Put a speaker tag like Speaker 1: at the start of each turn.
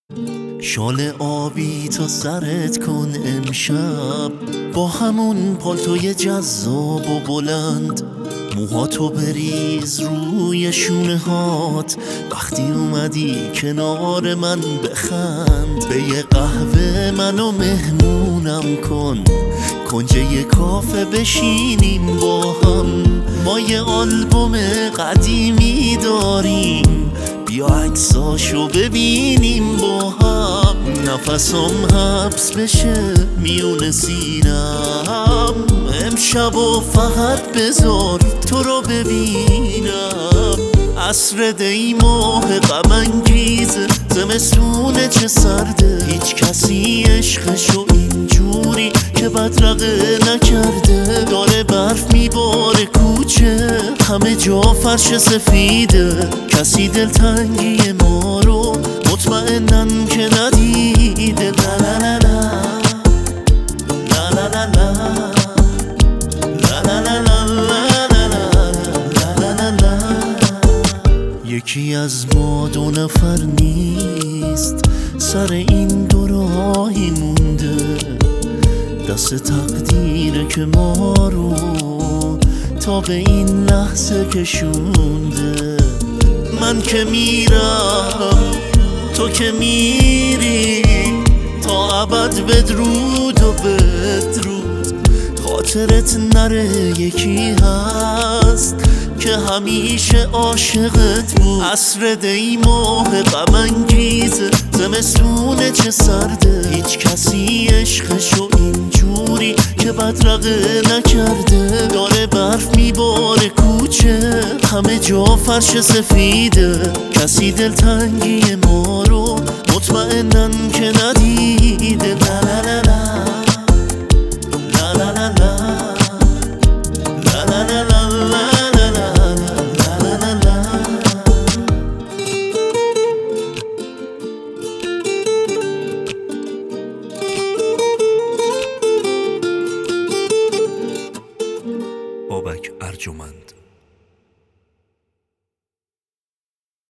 Speaker 1: شال آبی تا سرت کن امشب، با همون پالتوی جذاب و بلند، موهاتو بریز روی شونه هات، وقتی اومدی کنار من بخند. به یه قهوه منو مهمونم کن، کنج یه کافه بشینیم با هم، ما یه آلبوم قدیمی داریم، بیا عکساشو ببینیم با هم. نفسم حبس بشه میون سینم، امشب و فقط بذار تو رو ببینم. عصر دی ماه غم انگیزه، زمستونه چه سرده، هیچ کسی عشقشو اینجوری که بدرقه نکرده. داره برف میباره کوچه، همه جا فرش سفیده، کسی دلتنگی ما رو مطمئنن که ندیده. لا لا لا لا لا لا لا. یکی از ما دو نفر نیست، سر این دو راهی مونده، دست تقدیره که ما رو تا به این لحظه کشونده. من که میرم تو که میری، تا ابد بدرود و بدرود. خاطرت نره یکی هست که همیشه عاشقت بود. عصر دی ماه غم انگیزه، زمستونه چه سرده، هیچ کسی عشقشو اینجوری که بدرقه نکرده. داره برف میباره کوچه، همه جا فرش سفیده، کسی دلتنگی ما رو مطمئنن که ندیده. لا لا لا لا لا لا لا لا لا لا. بابک ارجمند.